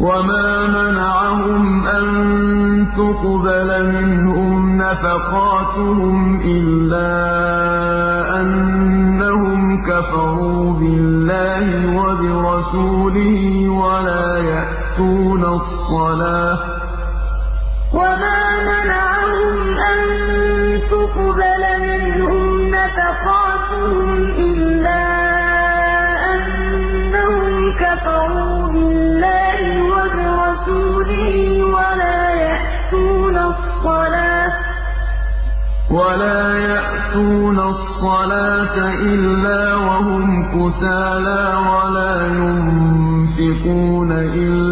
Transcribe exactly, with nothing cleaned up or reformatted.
وَمَا مَنَعَهُمْ أَن تُقْبَلَ مِنْهُمْ نَفَقَاتُهُمْ إِلَّا أَنَّهُمْ كَفَرُوا بِاللَّهِ وَبِرَسُولِهِ وَلَا يَأْتُونَ الصَّلَاةَ إِلَّا وَهُمْ كُسَالَىٰ وَلَا يُنفِقُونَ إِلَّا